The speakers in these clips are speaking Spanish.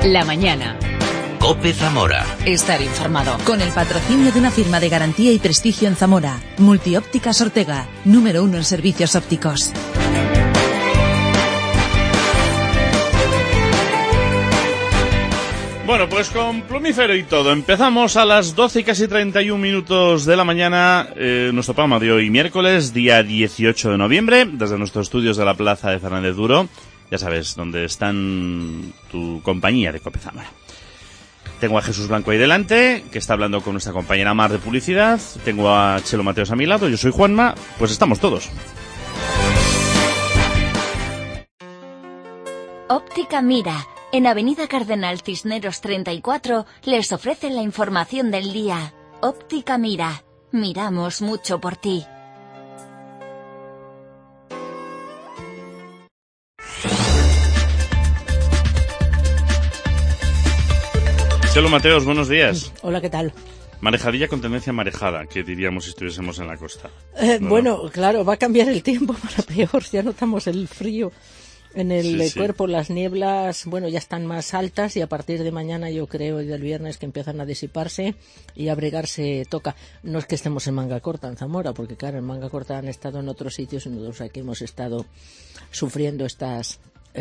La mañana. COPE Zamora. Estar informado. Con el patrocinio de una firma de garantía y prestigio en Zamora. Multiópticas Ortega, número 1 en servicios ópticos. Bueno, pues con plumífero y todo. Empezamos a las 12 y casi 31 minutos de la mañana. Nuestro programa de hoy, miércoles, día 18 de noviembre, desde nuestros estudios de la Plaza de Fernández Duro. Ya sabes, donde están tu compañía de COPE Zamora. Tengo a Jesús Blanco ahí delante, que está hablando con nuestra compañera Mar de publicidad. Tengo a Chelo Mateos a mi lado, yo soy Juanma. Pues estamos todos. Óptica Mira, en Avenida Cardenal Cisneros 34, les ofrecen la información del día. Óptica Mira, miramos mucho por ti. Chelo Mateos, buenos días. Hola, ¿qué tal? Marejadilla con tendencia marejada, que diríamos si estuviésemos en la costa. Bueno, claro, va a cambiar el tiempo para peor. Ya notamos el frío en el cuerpo, las nieblas, bueno, ya están más altas y a partir de mañana, yo creo, y del viernes, que empiezan a disiparse y abrigarse toca. No es que estemos en manga corta en Zamora, porque claro, en manga corta han estado en otros sitios y nosotros aquí hemos estado sufriendo estas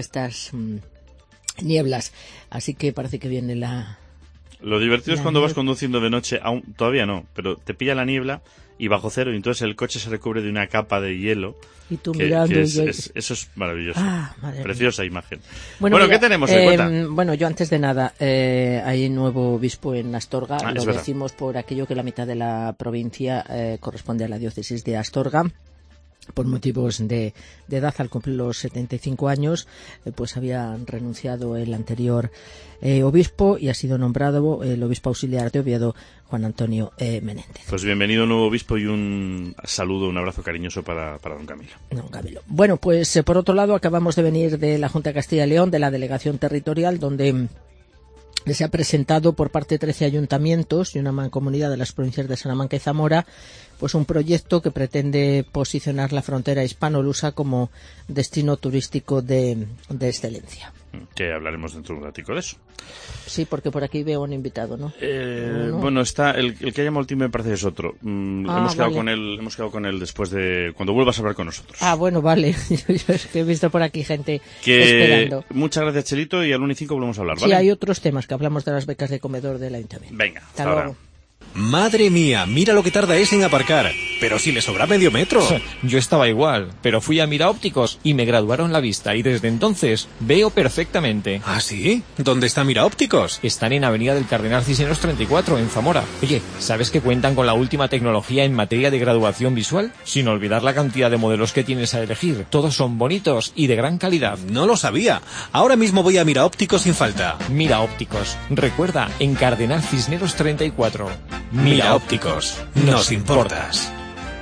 nieblas. Así que parece que viene la... Lo divertido es cuando vas conduciendo de noche, aún todavía no, pero te pilla la niebla y bajo cero, y entonces el coche se recubre de una capa de hielo. Y tú mirando. Eso es maravilloso. Preciosa imagen. Bueno, mira, ¿qué tenemos en cuenta? Bueno, yo antes de nada, hay nuevo obispo en Astorga. Lo decimos por aquello que la mitad de la provincia corresponde a la diócesis de Astorga. Por motivos de edad, al cumplir los 75 años, pues había renunciado el anterior obispo y ha sido nombrado el obispo auxiliar de Oviedo, Juan Antonio Menéndez. Pues bienvenido nuevo obispo y un saludo, un abrazo cariñoso para don Camilo. Don Camilo. Bueno, pues por otro lado, acabamos de venir de la Junta de Castilla y León, de la delegación territorial, donde se ha presentado por parte de 13 ayuntamientos y una mancomunidad de las provincias de Salamanca y Zamora, pues un proyecto que pretende posicionar la frontera hispano-lusa como destino turístico de excelencia. Que hablaremos dentro de un ratico de eso. Sí, porque por aquí veo un invitado, ¿no? ¿No? Bueno, está el que ha llamado el timbre, me parece que es otro. Hemos quedado con él después de cuando vuelvas a hablar con nosotros. Ah, bueno, vale. Yo es que he visto por aquí gente esperando. Muchas gracias, Chelito, y al 1 y 5 volvemos a hablar, ¿vale? Sí, hay otros temas, que hablamos de las becas de comedor del ayuntamiento. Venga, hasta luego. Madre mía, mira lo que tarda ese en aparcar. Pero si le sobra medio metro. Yo estaba igual, pero fui a Mira Ópticos y me graduaron la vista y desde entonces veo perfectamente. ¿Ah, sí? ¿Dónde está Mira Ópticos? Están en Avenida del Cardenal Cisneros 34, en Zamora. Oye, ¿sabes que cuentan con la última tecnología en materia de graduación visual? Sin olvidar la cantidad de modelos que tienes a elegir. Todos son bonitos y de gran calidad. No lo sabía. Ahora mismo voy a Mira Ópticos sin falta. Mira Ópticos. Recuerda, en Cardenal Cisneros 34. Mira Ópticos. Nos importas.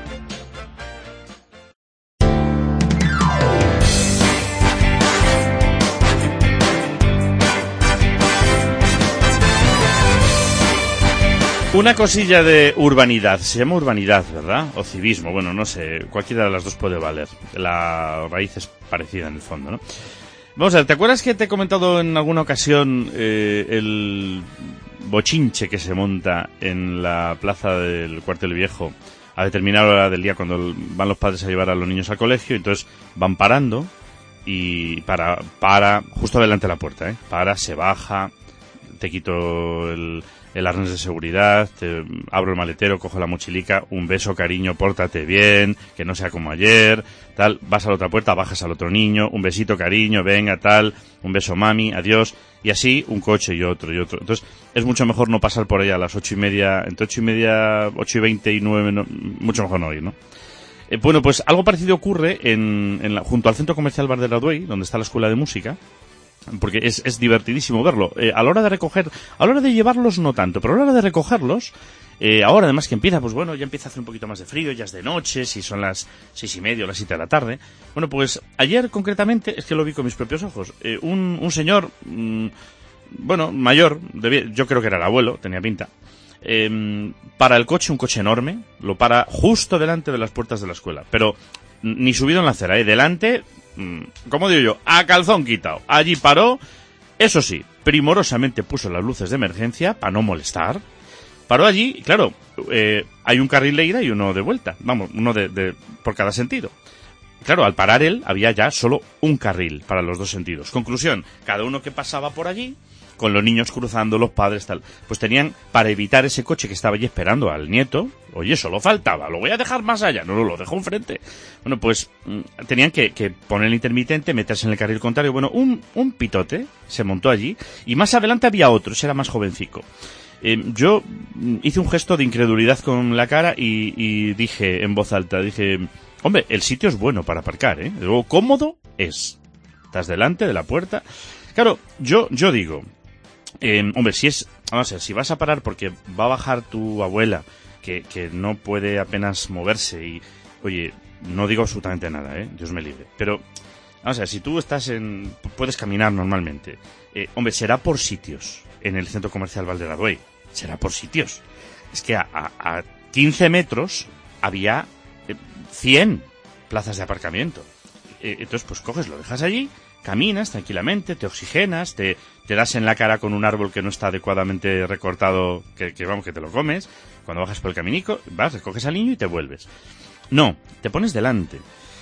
Una cosilla de urbanidad, se llama urbanidad, ¿verdad? O civismo, bueno, no sé, cualquiera de las dos puede valer. La raíz es parecida en el fondo, ¿no? Vamos a ver, ¿te acuerdas que te he comentado en alguna ocasión el bochinche que se monta en la plaza del Cuartel Viejo a determinada hora del día cuando van los padres a llevar a los niños al colegio? Entonces van parando y para justo delante de la puerta, se baja, te quito el arnés de seguridad, te abro el maletero, cojo la mochilica, un beso, cariño, pórtate bien, que no sea como ayer, tal, vas a la otra puerta, bajas al otro niño, un besito, cariño, venga, tal, un beso, mami, adiós, y así un coche y otro. Entonces es mucho mejor no pasar por ahí a las 8:30, entre 8:30, 8:20 y 9, no, mucho mejor no ir, ¿no? Bueno, pues algo parecido ocurre junto al centro comercial Bar de la Duey, donde está la escuela de música, porque es divertidísimo verlo. A la hora de llevarlos no tanto, pero a la hora de recogerlos, ahora además que empieza, pues bueno, ya empieza a hacer un poquito más de frío, ya es de noche, si son las 6:30 o las 7 de la tarde. Bueno, pues ayer concretamente, es que lo vi con mis propios ojos, un señor, bueno, mayor, yo creo que era el abuelo, tenía pinta, para el coche, un coche enorme, lo para justo delante de las puertas de la escuela, pero ni subido en la acera, delante, como digo yo, a calzón quitado. Allí paró, eso sí, primorosamente puso las luces de emergencia para no molestar. Paró allí y claro, hay un carril de ida y uno de vuelta. Vamos, uno por cada sentido. Claro, al parar él había ya solo un carril para los dos sentidos. Conclusión, cada uno que pasaba por allí, con los niños cruzando, los padres, tal, pues tenían, para evitar ese coche que estaba allí esperando al nieto, oye, solo faltaba, lo voy a dejar más allá, no, lo dejo enfrente. Bueno, pues tenían que poner el intermitente, meterse en el carril contrario. Bueno, un pitote se montó allí y más adelante había otro, ese era más jovencico. Yo hice un gesto de incredulidad con la cara y dije en voz alta, hombre, el sitio es bueno para aparcar, ¿eh? Luego, cómodo es. Estás delante de la puerta. Claro, yo digo, hombre, vamos a ver, si vas a parar porque va a bajar tu abuela, que no puede apenas moverse y, oye, no digo absolutamente nada, Dios me libre. Pero, vamos a ver, si tú puedes caminar normalmente, hombre, será por sitios en el centro comercial Valderadue. Será por sitios. Es que a 15 metros había 100 plazas de aparcamiento. Entonces, pues coges, lo dejas allí, caminas tranquilamente, te oxigenas, te das en la cara con un árbol que no está adecuadamente recortado, que te lo comes. Cuando bajas por el caminico, vas, recoges al niño y te vuelves. No, te pones delante.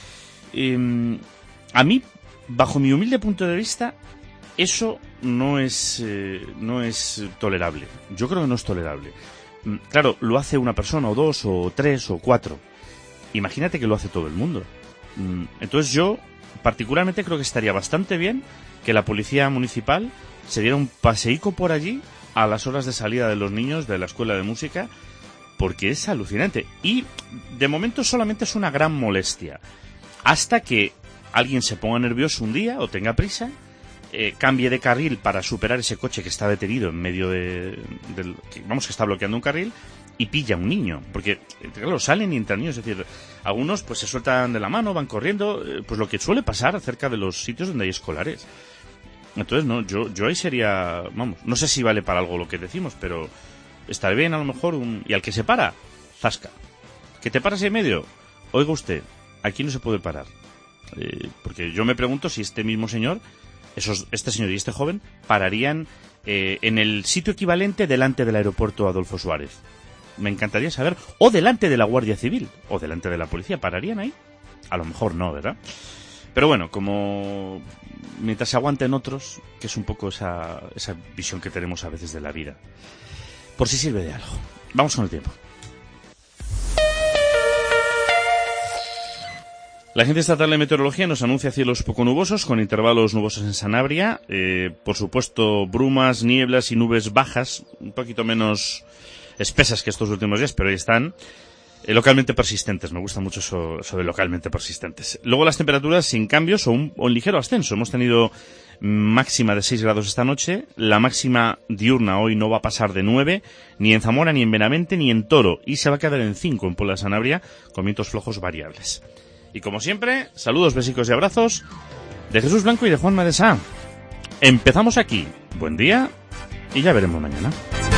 A mí, bajo mi humilde punto de vista, eso no es tolerable. Yo creo que no es tolerable. Claro, lo hace una persona, o dos, o tres, o cuatro. Imagínate que lo hace todo el mundo. Entonces yo, particularmente, creo que estaría bastante bien que la policía municipal se diera un paseico por allí a las horas de salida de los niños de la escuela de música, porque es alucinante. Y, de momento, solamente es una gran molestia. Hasta que alguien se ponga nervioso un día, o tenga prisa, cambie de carril para superar ese coche que está detenido en medio que está bloqueando un carril, y pilla a un niño, porque claro, salen y entran niños, es decir, algunos pues se sueltan de la mano, van corriendo, pues lo que suele pasar cerca de los sitios donde hay escolares. Entonces no, yo ahí sería, vamos, no sé si vale para algo lo que decimos, pero estaría bien a lo mejor y al que se para, zasca, que te paras en medio, oiga usted, aquí no se puede parar, porque yo me pregunto si este mismo señor, este señor y este joven pararían en el sitio equivalente delante del aeropuerto Adolfo Suárez. Me encantaría saber, o delante de la Guardia Civil, o delante de la policía, ¿pararían ahí? A lo mejor no, ¿verdad? Pero bueno, como mientras se aguanten otros, que es un poco esa visión que tenemos a veces de la vida. Por si sirve de algo. Vamos con el tiempo. La Agencia Estatal de Meteorología nos anuncia cielos poco nubosos, con intervalos nubosos en Sanabria. Por supuesto, brumas, nieblas y nubes bajas, un poquito menos espesas que estos últimos días, pero ahí están, localmente persistentes. Me gusta mucho eso de localmente persistentes. Luego las temperaturas sin cambios o un ligero ascenso. Hemos tenido máxima de 6 grados esta noche. La máxima diurna hoy no va a pasar de 9, ni en Zamora, ni en Benavente, ni en Toro. Y se va a quedar en 5 en Puebla de Sanabria, con vientos flojos variables. Y como siempre, saludos, besicos y abrazos de Jesús Blanco y de Juan Madesá. Empezamos aquí. Buen día y ya veremos mañana.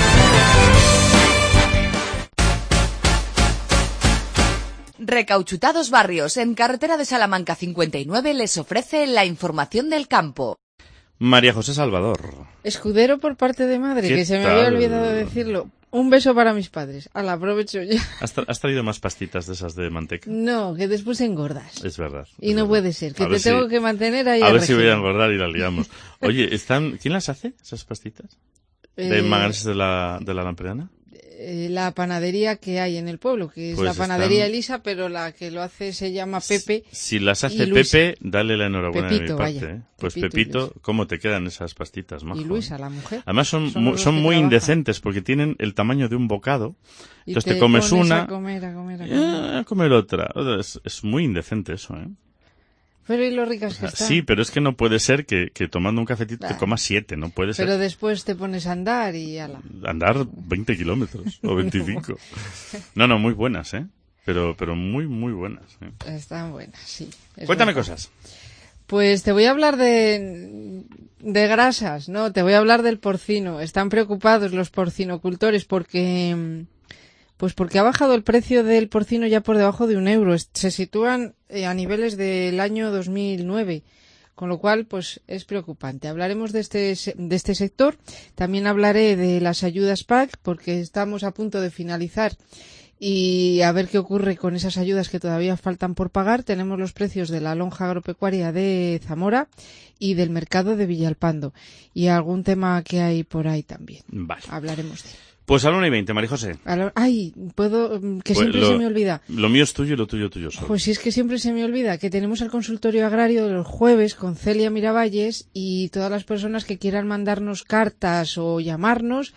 Recauchutados Barrios, en carretera de Salamanca 59, les ofrece la información del campo. María José Salvador. Escudero por parte de madre, que se me había olvidado decirlo. Un beso para mis padres. Ala, aprovecho ya. ¿Has traído más pastitas de esas de manteca? No, que después engordas. Es verdad. Y no puede ser, que te tengo que mantener ahí. A ver si voy a engordar y la liamos. Oye, ¿quién las hace, esas pastitas? ¿De maganes de la Lampreana? La panadería que hay en el pueblo, que es pues la panadería Elisa, pero la que lo hace se llama Pepe. Si las hace Pepe, dale la enhorabuena Pepito, de mi parte. Vaya. Pues Pepito, ¿cómo te quedan esas pastitas, majo? Y Luisa, la mujer. Además son muy indecentes porque tienen el tamaño de un bocado. Entonces te comes una, a comer otra. Es muy indecente eso, ¿eh? Pero y lo ricas que están. Sí, pero es que no puede ser que tomando un cafetito te comas 7, no puede ser. Pero después te pones a andar y ala. Andar 20 kilómetros o 25. No, muy buenas, ¿eh? Pero muy, muy buenas. ¿eh? Están buenas, sí. Cuéntame cosas. Pues te voy a hablar de grasas, ¿no? Te voy a hablar del porcino. Están preocupados los porcinocultores porque ha bajado el precio del porcino ya por debajo de €1. Se sitúan a niveles del año 2009, Con lo cual, pues es preocupante. Hablaremos de este sector. También hablaré de las ayudas PAC, porque estamos a punto de finalizar y a ver qué ocurre con esas ayudas que todavía faltan por pagar. Tenemos los precios de la lonja agropecuaria de Zamora y del mercado de Villalpando y algún tema que hay por ahí también. Vale. Hablaremos de él. Pues a la 1:20, María José. Ay, que siempre se me olvida. Lo mío es tuyo y lo tuyo solo. Pues sí, es que siempre se me olvida que tenemos el consultorio agrario de los jueves con Celia Miravalles y todas las personas que quieran mandarnos cartas o llamarnos,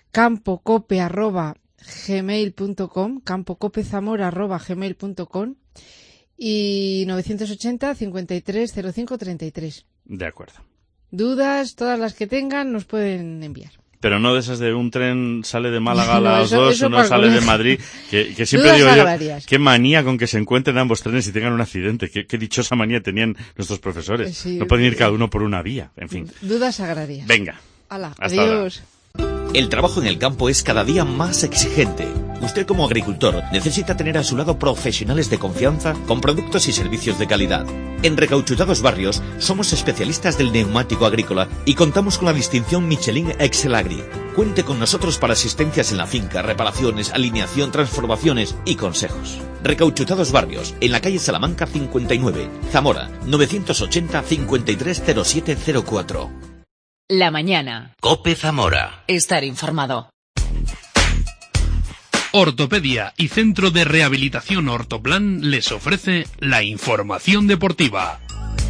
campocope@gmail.com, campocopezamora@gmail.com y 980 53 05 33. De acuerdo. Dudas, todas las que tengan, nos pueden enviar. Pero no de esas de un tren sale de Málaga a las 2, uno sale de Madrid, que siempre digo yo, qué manía con que se encuentren ambos trenes y tengan un accidente, qué dichosa manía tenían nuestros profesores. Sí, no pueden ir cada uno por una vía, en fin. Dudas agrarias. Venga. Hala, hasta adiós. Ahora. El trabajo en el campo es cada día más exigente. Usted como agricultor necesita tener a su lado profesionales de confianza con productos y servicios de calidad. En Recauchutados Barrios somos especialistas del neumático agrícola y contamos con la distinción Michelin Excel Agri. Cuente con nosotros para asistencias en la finca, reparaciones, alineación, transformaciones y consejos. Recauchutados Barrios, en la calle Salamanca 59, Zamora, 980 530704. La mañana. COPE Zamora. Estar informado. Ortopedia y Centro de Rehabilitación Ortoplan les ofrece la información deportiva.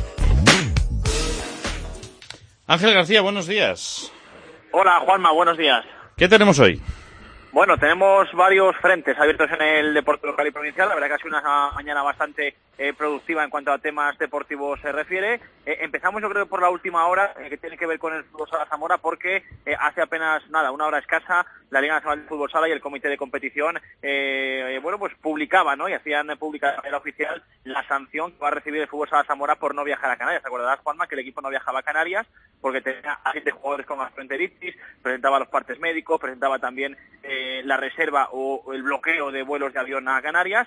Ángel García, buenos días. Hola, Juanma, buenos días. ¿Qué tenemos hoy? Bueno, tenemos varios frentes abiertos en el deporte local y provincial. La verdad que ha sido una mañana bastante productiva en cuanto a temas deportivos se refiere. Empezamos yo creo por la última hora, que tiene que ver con el fútbol sala Zamora, porque hace apenas una hora escasa, la Liga Nacional de Fútbol Sala y el Comité de Competición, pues publicaban, ¿no? Y hacían pública de manera oficial la sanción que va a recibir el fútbol sala Zamora por no viajar a Canarias. ¿Te acordarás, Juanma, que el equipo no viajaba a Canarias porque tenía a 7 jugadores con gastroenteritis, presentaba los partes médicos, presentaba también la reserva o el bloqueo de vuelos de avión a Canarias?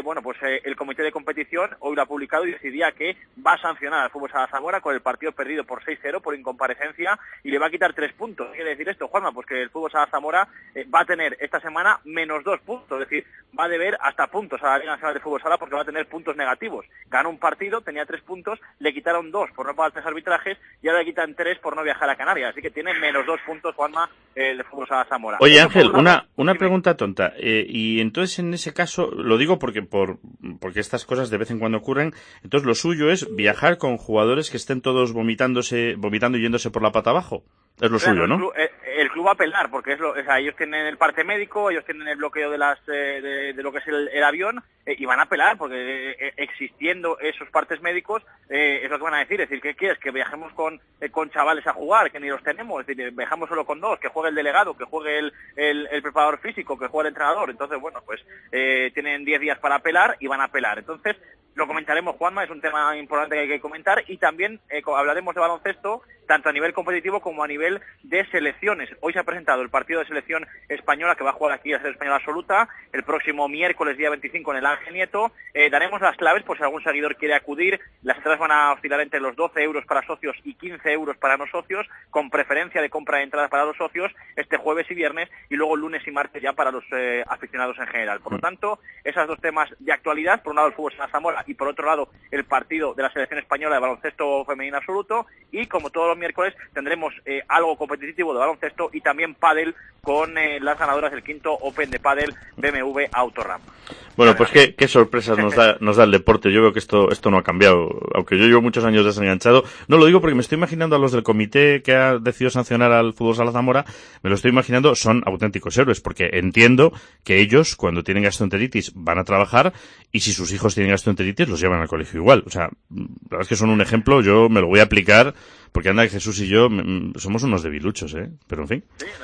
El Comité de Competición hoy lo ha publicado y decidía que va a sancionar al fútbol sala Zamora con el partido perdido por 6-0 por incomparecencia y le va a quitar 3 puntos. ¿Qué quiere decir esto, Juanma? Pues que el fútbol sala Zamora va a tener esta semana menos 2 puntos, es decir, va a deber hasta puntos a la Liga Nacional de Fútbol Sala porque va a tener puntos negativos. Ganó un partido, tenía 3 puntos, le quitaron 2 por no pagar 3 arbitrajes y ahora le quitan 3 por no viajar a Canarias, así que tiene menos 2 puntos, Juanma, el fútbol sala Zamora. Oye, Ángel, una pregunta tonta, y entonces en ese caso, lo digo porque estas cosas de vez en cuando ocurren, entonces lo suyo es viajar con jugadores que estén todos vomitando y yéndose por la pata abajo. Es lo suyo, ¿no? El club va a apelar, porque ellos tienen el parte médico, ellos tienen el bloqueo de lo que es el avión, y van a apelar, porque existiendo esos partes médicos, es lo que van a decir. Es decir, ¿qué quieres? Que viajemos con chavales a jugar, que ni los tenemos, es decir, viajamos solo con 2, que juegue el delegado, que juegue el preparador físico, que juegue el entrenador. Entonces, tienen 10 días para apelar y van a apelar. Entonces, lo comentaremos, Juanma, es un tema importante que hay que comentar, y también hablaremos de baloncesto, tanto a nivel competitivo como a nivel de selecciones. Hoy se ha presentado el partido de selección española que va a jugar aquí a ser española absoluta el próximo miércoles día 25 en el Ángel Nieto. Daremos las claves por si algún seguidor quiere acudir. Las entradas van a oscilar entre los 12 euros para socios y 15 euros para no socios, con preferencia de compra de entradas para los socios este jueves y viernes, y luego lunes y martes ya para los aficionados en general. Por lo tanto, esos 2 temas de actualidad, por un lado el fútbol sala Zamora y por otro lado el partido de la selección española de baloncesto femenino absoluto, y como todos los miércoles tendremos algo competitivo de baloncesto y también pádel con las ganadoras del 5º Open de pádel BMW Autoram. Bueno, pues qué sorpresas nos da el deporte. Yo veo que esto no ha cambiado, aunque yo llevo muchos años desenganchado. No lo digo porque me estoy imaginando a los del comité que ha decidido sancionar al fútbol sala Zamora, me lo estoy imaginando, son auténticos héroes, porque entiendo que ellos, cuando tienen gastroenteritis, van a trabajar, y si sus hijos tienen gastroenteritis, los llevan al colegio igual. O sea, la verdad es que son un ejemplo, yo me lo voy a aplicar, porque anda que Jesús y yo somos unos debiluchos, pero en fin. Sí.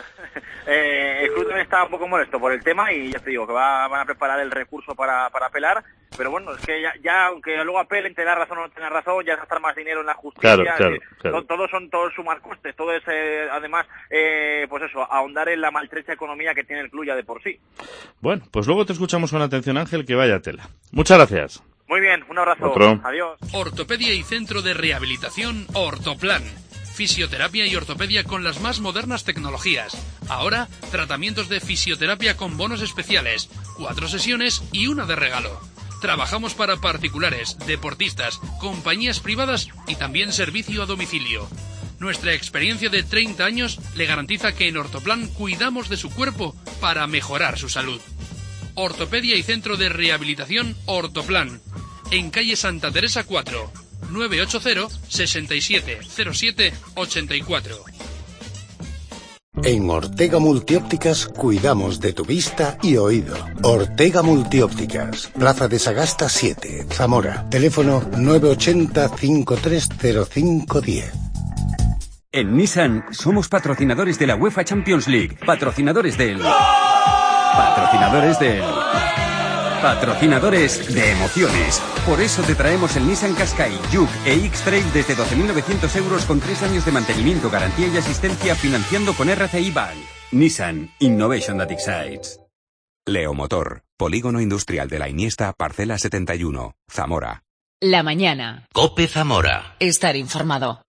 El club también está un poco molesto por el tema, y ya te digo que van a preparar el recurso para apelar, pero bueno, es que ya aunque luego apelen, tener razón o no tener razón, ya es gastar más dinero en la justicia. Claro. Todo sumar costes, todo es además ahondar en la maltrecha economía que tiene el club ya de por sí. Bueno, pues luego te escuchamos con atención, Ángel, que vaya tela. Muchas gracias. Muy bien, un abrazo. Otro. Adiós. Ortopedia y Centro de Rehabilitación Ortoplan. Fisioterapia y ortopedia con las más modernas tecnologías. Ahora, tratamientos de fisioterapia con bonos especiales, 4 sesiones y una de regalo. Trabajamos para particulares, deportistas, compañías privadas y también servicio a domicilio. Nuestra experiencia de 30 años le garantiza que en Ortoplan cuidamos de su cuerpo para mejorar su salud. Ortopedia y Centro de Rehabilitación Ortoplan. En calle Santa Teresa 4, 980 67 07 84. En Ortega Multiópticas cuidamos de tu vista y oído. Ortega Multiópticas, Plaza de Sagasta 7, Zamora. Teléfono 980 530510. En Nissan somos patrocinadores de la UEFA Champions League, patrocinadores de emociones. Por eso te traemos el Nissan Qashqai, Juke e X-Trail desde 12.900 euros con 3 años de mantenimiento, garantía y asistencia financiando con RCI Bank. Nissan Innovation that excites. Leomotor, Polígono Industrial de la Iniesta, Parcela 71, Zamora. La mañana. COPE Zamora. Estar informado.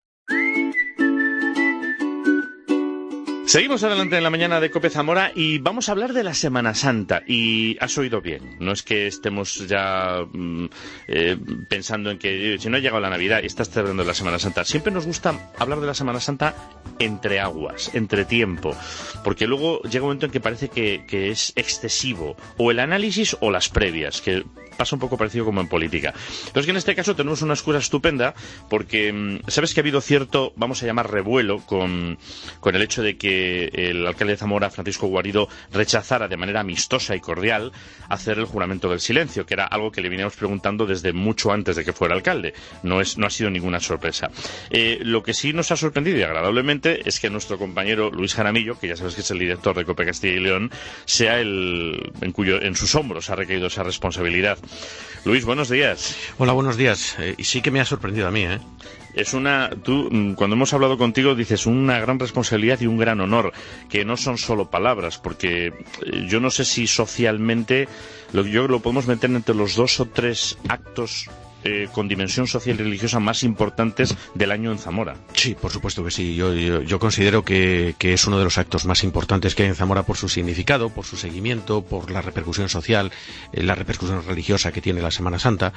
Seguimos adelante en la mañana de COPE Zamora y vamos a hablar de la Semana Santa. Y has oído bien, no es que estemos ya pensando en que si no ha llegado la Navidad y estás celebrando la Semana Santa. Siempre nos gusta hablar de la Semana Santa entre aguas, entre tiempo, porque luego llega un momento en que parece que es excesivo, o el análisis o las previas, que pasa un poco parecido como en política. Entonces, que en este caso tenemos una excusa estupenda, porque sabes que ha habido cierto, vamos a llamar, revuelo con el hecho de que el alcalde de Zamora, Francisco Guarido, rechazara de manera amistosa y cordial hacer el juramento del silencio, que era algo que le veníamos preguntando desde mucho antes de que fuera alcalde. No ha sido ninguna sorpresa. Lo que sí nos ha sorprendido y agradablemente es que nuestro compañero Luis Jaramillo, que ya sabes que es el director de COPE Castilla y León, sea en sus hombros ha recaído esa responsabilidad. Luis, buenos días. Hola, buenos días. Y sí que me ha sorprendido a mí, ¿eh? Tú, cuando hemos hablado contigo, dices una gran responsabilidad y un gran honor, que no son solo palabras, porque yo no sé si socialmente lo podemos meter entre los 2 o 3 actos con dimensión social y religiosa más importantes del año en Zamora. Sí, por supuesto que sí. Yo considero que es uno de los actos más importantes que hay en Zamora por su significado, por su seguimiento, por la repercusión social, la repercusión religiosa que tiene la Semana Santa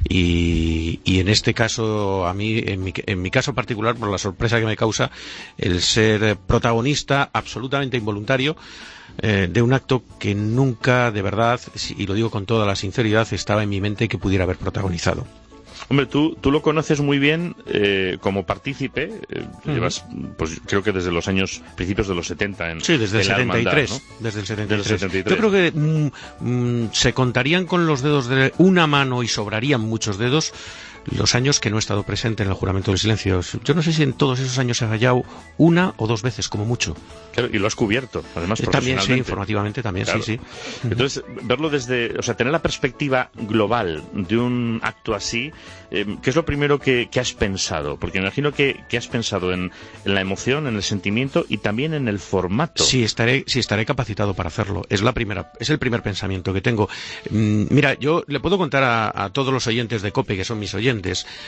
y en este caso, a mí, en mi caso particular, por la sorpresa que me causa el ser protagonista absolutamente involuntario de un acto que nunca, de verdad, y lo digo con toda la sinceridad, estaba en mi mente que pudiera haber protagonizado. Hombre, tú lo conoces muy bien como partícipe, llevas, pues creo que desde los principios de los 70 sí, desde el 73, hermandad, ¿no? Desde el 73. Yo creo que se contarían con los dedos de una mano y sobrarían muchos dedos los años que no he estado presente en el juramento del silencio. Yo no sé si en todos esos años he fallado 1 o 2 veces, como mucho. Claro, y lo has cubierto, además, también, profesionalmente. sí, informativamente también, claro. Sí. Entonces, verlo tener la perspectiva global de un acto así, ¿qué es lo primero que has pensado? Porque me imagino que has pensado en la emoción, en el sentimiento y también en el formato. Sí, estaré capacitado para hacerlo. Es el primer pensamiento que tengo. Mira, yo le puedo contar a todos los oyentes de COPE, que son mis oyentes,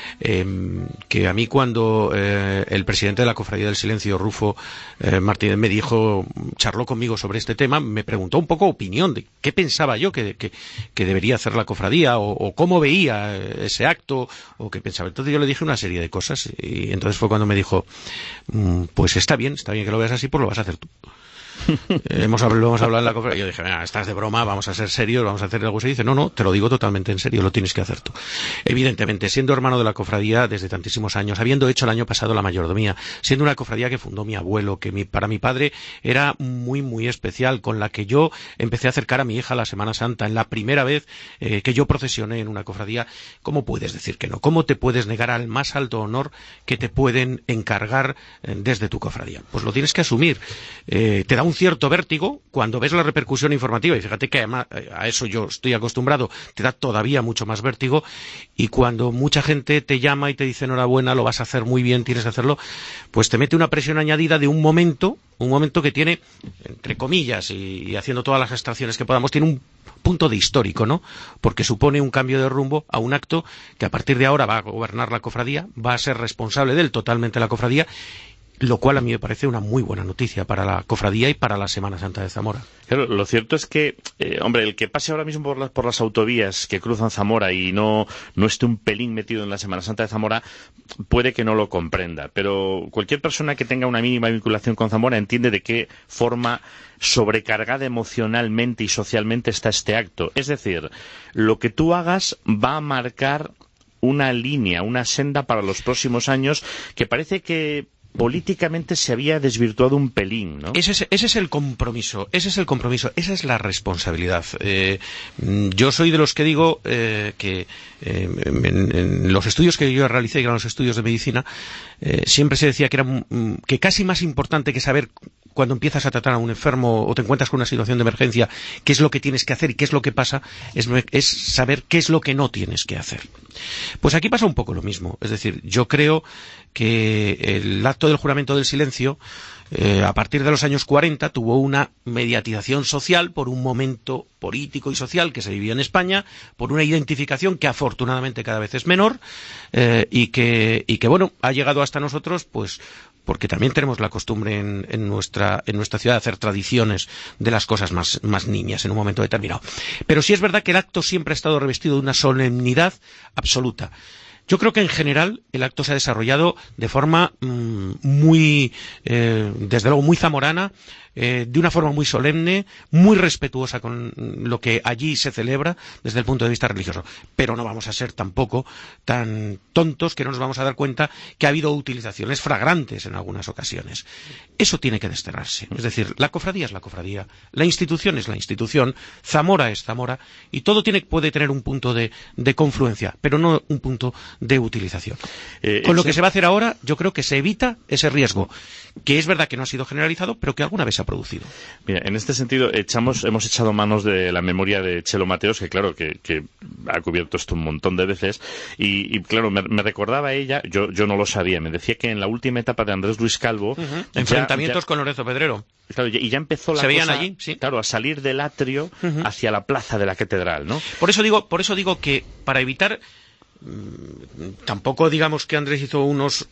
que a mí cuando el presidente de la Cofradía del Silencio, Rufo Martínez, me charló conmigo sobre este tema, me preguntó un poco opinión de qué pensaba yo que debería hacer la cofradía o cómo veía ese acto o qué pensaba. Entonces yo le dije una serie de cosas y entonces fue cuando me dijo, pues está bien que lo veas así, pues lo vas a hacer tú. Hemos hablado en la conferencia. Yo dije, venga, estás de broma, vamos a ser serios, vamos a hacer algo. Se dice, no, te lo digo totalmente en serio, lo tienes que hacer tú. Evidentemente, siendo hermano de la cofradía desde tantísimos años, habiendo hecho el año pasado la mayordomía, siendo una cofradía que fundó mi abuelo, que para mi padre era muy, muy especial, con la que yo empecé a acercar a mi hija a la Semana Santa, en la primera vez que yo procesioné en una cofradía. ¿Cómo puedes decir que no? ¿Cómo te puedes negar al más alto honor que te pueden encargar desde tu cofradía? Pues lo tienes que asumir. Te da da un cierto vértigo cuando ves la repercusión informativa, y fíjate que además a eso yo estoy acostumbrado, te da todavía mucho más vértigo, y cuando mucha gente te llama y te dice enhorabuena, lo vas a hacer muy bien, tienes que hacerlo, pues te mete una presión añadida de un momento que tiene, entre comillas, y haciendo todas las abstracciones que podamos, tiene un punto de histórico, ¿no? Porque supone un cambio de rumbo a un acto que a partir de ahora va a gobernar la cofradía, va a ser responsable de él totalmente la cofradía, lo cual a mí me parece una muy buena noticia para la cofradía y para la Semana Santa de Zamora. Claro, lo cierto es que, hombre, el que pase ahora mismo por las autovías que cruzan Zamora y no esté un pelín metido en la Semana Santa de Zamora, puede que no lo comprenda. Pero cualquier persona que tenga una mínima vinculación con Zamora entiende de qué forma sobrecargada emocionalmente y socialmente está este acto. Es decir, lo que tú hagas va a marcar una línea, una senda para los próximos años que parece que políticamente se había desvirtuado un pelín, ¿no? Ese es el compromiso, esa es la responsabilidad. Yo soy de los que digo que en los estudios que yo realicé, que eran los estudios de medicina, siempre se decía que casi más importante que saber cuando empiezas a tratar a un enfermo o te encuentras con una situación de emergencia, qué es lo que tienes que hacer y qué es lo que pasa, es saber qué es lo que no tienes que hacer. Pues aquí pasa un poco lo mismo. Es decir, yo creo que el acto del juramento del silencio, a partir de los años 40, tuvo una mediatización social por un momento político y social que se vivía en España, por una identificación que afortunadamente cada vez es menor, y que bueno, ha llegado hasta nosotros, pues porque también tenemos la costumbre en nuestra ciudad de hacer tradiciones de las cosas más niñas en un momento determinado. Pero sí es verdad que el acto siempre ha estado revestido de una solemnidad absoluta. Yo creo que en general el acto se ha desarrollado de forma desde luego muy zamorana, de una forma muy solemne, muy respetuosa con lo que allí se celebra desde el punto de vista religioso. Pero no vamos a ser tampoco tan tontos que no nos vamos a dar cuenta que ha habido utilizaciones flagrantes en algunas ocasiones. Eso tiene que desterrarse. Es decir, la cofradía es la cofradía, la institución es la institución, Zamora es Zamora, y todo puede tener un punto de confluencia, pero no un punto de utilización. Con lo que se va a hacer ahora, yo creo que se evita ese riesgo, que es verdad que no ha sido generalizado, pero que alguna vez se ha producido. Mira, en este sentido hemos echado manos de la memoria de Chelo Mateos, que claro, que ha cubierto esto un montón de veces, y claro, me recordaba ella, yo no lo sabía, me decía que en la última etapa de Andrés Luis Calvo, enfrentamientos con Lorenzo Pedrero. Claro, y ya empezó la cosa, veían allí, sí. Claro, a salir del atrio hacia la plaza de la catedral, ¿no? Por eso digo que para evitar, tampoco digamos que Andrés hizo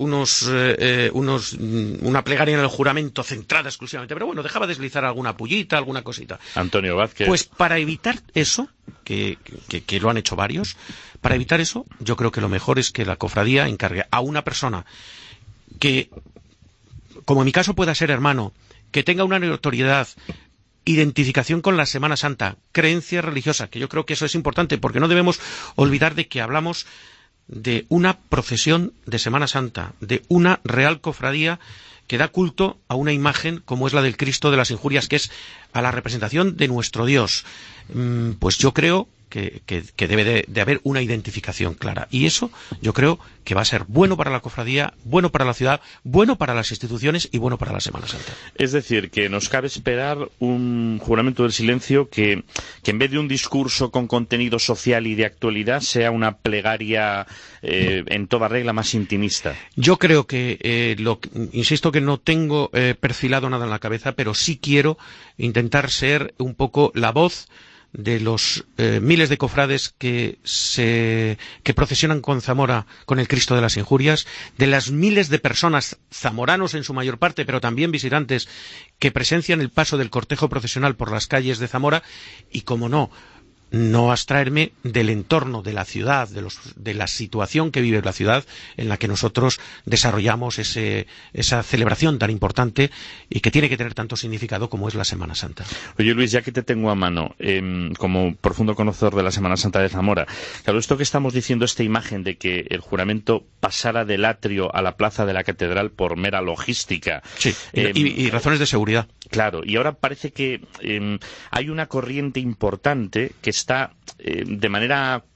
una plegaria en el juramento centrada exclusivamente, pero bueno, dejaba deslizar alguna pullita, alguna cosita. Antonio Vázquez. Pues para evitar eso, que lo han hecho varios, para evitar eso, yo creo que lo mejor es que la cofradía encargue a una persona que, como en mi caso pueda ser hermano, que tenga una notoriedad, identificación con la Semana Santa, creencia religiosa, que yo creo que eso es importante, porque no debemos olvidar de que hablamos de una procesión de Semana Santa, de una real cofradía que da culto a una imagen como es la del Cristo de las Injurias, que es a la representación de nuestro Dios. Pues yo creo que debe de haber una identificación clara. Y eso yo creo que va a ser bueno para la cofradía, bueno para la ciudad, bueno para las instituciones y bueno para la Semana Santa. Es decir, que nos cabe esperar un juramento del silencio que en vez de un discurso con contenido social y de actualidad sea una plegaria en toda regla más intimista. Yo creo que, insisto que no tengo perfilado nada en la cabeza, pero sí quiero intentar ser un poco la voz de los miles de cofrades que procesionan con Zamora, con el Cristo de las Injurias, de las miles de personas, zamoranos en su mayor parte, pero también visitantes, que presencian el paso del cortejo procesional por las calles de Zamora, y como no abstraerme del entorno de la ciudad, de la situación que vive la ciudad en la que nosotros desarrollamos esa celebración tan importante y que tiene que tener tanto significado como es la Semana Santa. Oye, Luis, ya que te tengo a mano, como profundo conocedor de la Semana Santa de Zamora, claro, esto que estamos diciendo, esta imagen de que el juramento pasara del atrio a la plaza de la catedral por mera logística. Sí, y razones de seguridad. Claro, y ahora parece que hay una corriente importante que está de manera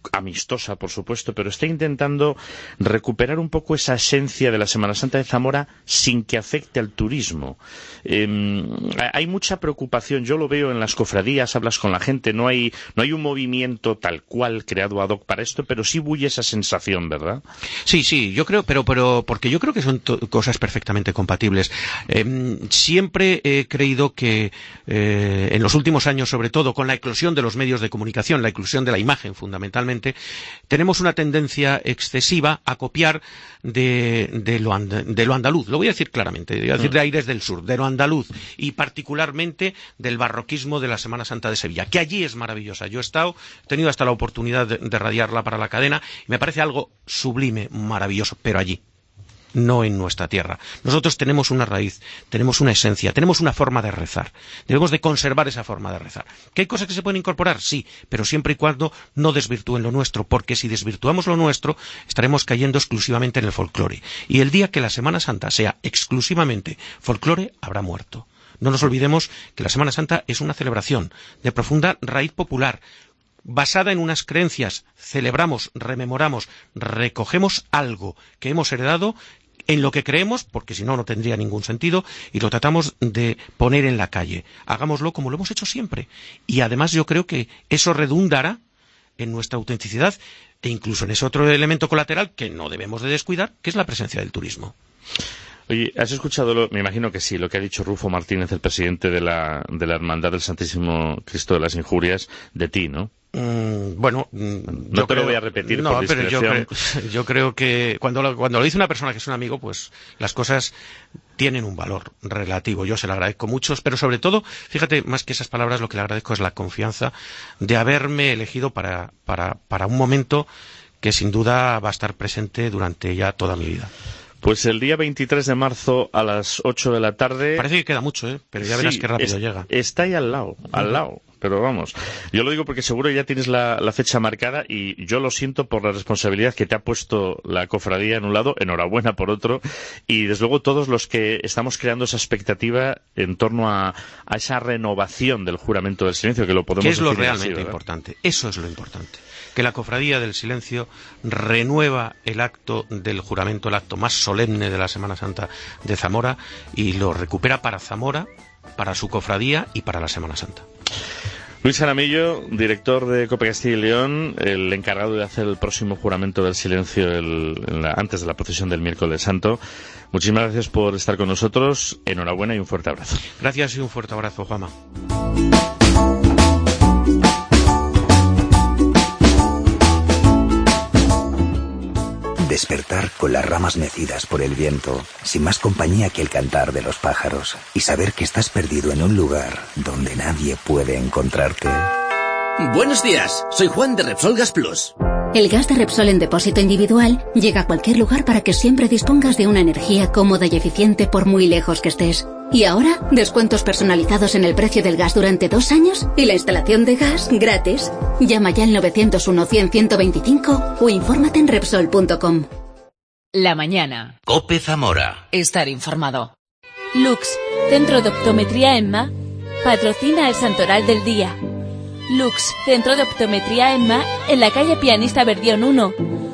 amistosa, por supuesto, pero está intentando recuperar un poco esa esencia de la Semana Santa de Zamora sin que afecte al turismo. Hay mucha preocupación, yo lo veo en las cofradías, hablas con la gente, no hay un movimiento tal cual creado ad hoc para esto, pero sí bulle esa sensación, ¿verdad? Sí, yo creo, pero porque yo creo que son cosas perfectamente compatibles. Siempre he creído que en los últimos años, sobre todo con la eclosión de los medios de comunicación, la eclosión de la imagen fundamentalmente, tenemos una tendencia excesiva a copiar de lo andaluz. Lo voy a decir claramente, voy a decir de aires del sur, de lo andaluz y particularmente del barroquismo de la Semana Santa de Sevilla, que allí es maravillosa. Yo he tenido hasta la oportunidad de radiarla para la cadena y me parece algo sublime, maravilloso, pero allí, no en nuestra tierra. Nosotros tenemos una raíz, tenemos una esencia, tenemos una forma de rezar. Debemos de conservar esa forma de rezar. ¿Que hay cosas que se pueden incorporar? Sí, pero siempre y cuando no desvirtúen lo nuestro, porque si desvirtuamos lo nuestro, estaremos cayendo exclusivamente en el folclore. Y el día que la Semana Santa sea exclusivamente folclore, habrá muerto. No nos olvidemos que la Semana Santa es una celebración de profunda raíz popular, basada en unas creencias. Celebramos, rememoramos, recogemos algo que hemos heredado, en lo que creemos, porque si no, no tendría ningún sentido, y lo tratamos de poner en la calle. Hagámoslo como lo hemos hecho siempre. Y además yo creo que eso redundará en nuestra autenticidad e incluso en ese otro elemento colateral que no debemos de descuidar, que es la presencia del turismo. Oye, ¿has escuchado, me imagino que sí, lo que ha dicho Rufo Martínez, el presidente de la Hermandad del Santísimo Cristo de las Injurias, de ti, ¿no? Bueno, no te lo voy a repetir por discreción. Pero yo creo que cuando lo dice una persona que es un amigo, pues las cosas tienen un valor relativo. Yo se lo agradezco mucho, pero sobre todo, fíjate, más que esas palabras, lo que le agradezco es la confianza de haberme elegido para un momento que sin duda va a estar presente durante ya toda mi vida. Pues el día 23 de marzo a las 8 de la tarde... Parece que queda mucho, pero ya verás qué rápido llega. Está ahí al lado. Pero vamos, yo lo digo porque seguro ya tienes la fecha marcada y yo lo siento por la responsabilidad que te ha puesto la cofradía en un lado, enhorabuena por otro, y desde luego todos los que estamos creando esa expectativa en torno a esa renovación del juramento del silencio, que lo podemos decir. ¿Qué es lo realmente importante? Eso es lo importante. Que la Cofradía del Silencio renueva el acto del juramento, el acto más solemne de la Semana Santa de Zamora, y lo recupera para Zamora, para su cofradía y para la Semana Santa. Luis Jaramillo, director de COPE Castilla y León, el encargado de hacer el próximo juramento del silencio antes de la procesión del miércoles santo. Muchísimas gracias por estar con nosotros. Enhorabuena y un fuerte abrazo. Gracias y un fuerte abrazo, Juanma. Despertar con las ramas mecidas por el viento, sin más compañía que el cantar de los pájaros, y saber que estás perdido en un lugar donde nadie puede encontrarte. Buenos días, soy Juan de Repsol Gas Plus. El gas de Repsol en depósito individual llega a cualquier lugar para que siempre dispongas de una energía cómoda y eficiente por muy lejos que estés. Y ahora, descuentos personalizados en el precio del gas durante 2 años y la instalación de gas gratis. Llama ya al 901-100-125 o infórmate en Repsol.com. La mañana. COPE Zamora. Estar informado. Lux, Centro de Optometría EMMA, patrocina el Santoral del Día. Lux, Centro de Optometría EMMA, en la calle Pianista Verdión 1.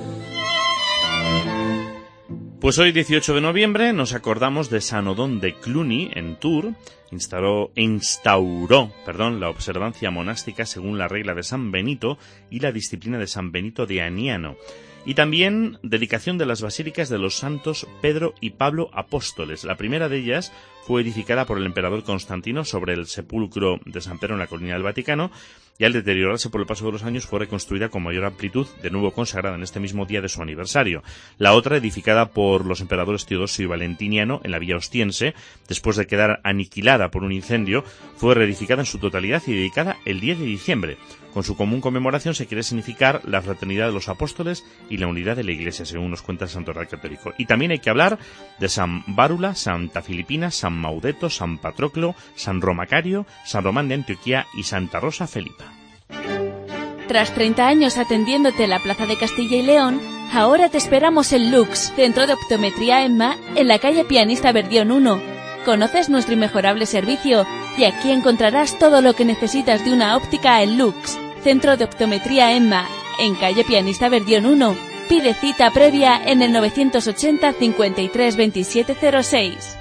Pues hoy, 18 de noviembre, nos acordamos de San Odón de Cluny, en Tours. Instauró la observancia monástica según la regla de San Benito y la disciplina de San Benito de Aniano. Y también dedicación de las basílicas de los santos Pedro y Pablo apóstoles. La primera de ellas fue edificada por el emperador Constantino sobre el sepulcro de San Pedro en la colina del Vaticano, y al deteriorarse por el paso de los años fue reconstruida con mayor amplitud, de nuevo consagrada en este mismo día de su aniversario. La otra, edificada por los emperadores Teodosio y Valentiniano en la Vía Ostiense, después de quedar aniquilada por un incendio, fue reedificada en su totalidad y dedicada el 10 de diciembre. Con su común conmemoración se quiere significar la fraternidad de los apóstoles y la unidad de la Iglesia, según nos cuenta el Santo Real Católico. Y también hay que hablar de San Bárula, Santa Filipina, San Maudeto, San Patroclo, San Romacario, San Román de Antioquía y Santa Rosa Felipa. Tras 30 años atendiéndote en la Plaza de Castilla y León, ahora te esperamos en Lux, Centro de Optometría EMMA, en la calle Pianista Verdión 1. Conoces nuestro inmejorable servicio y aquí encontrarás todo lo que necesitas de una óptica en Lux, Centro de Optometría EMMA, en calle Pianista Verdión 1. Pide cita previa en el 980 53 27 06.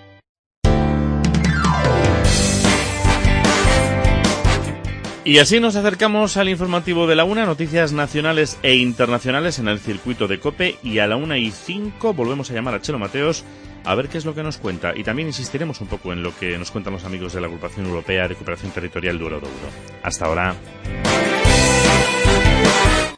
Y así nos acercamos al informativo de la 1, noticias nacionales e internacionales en el circuito de COPE, y a la 1:05 volvemos a llamar a Chelo Mateos a ver qué es lo que nos cuenta, y también insistiremos un poco en lo que nos cuentan los amigos de la Agrupación Europea de Cooperación Territorial de Euroduro. Hasta ahora.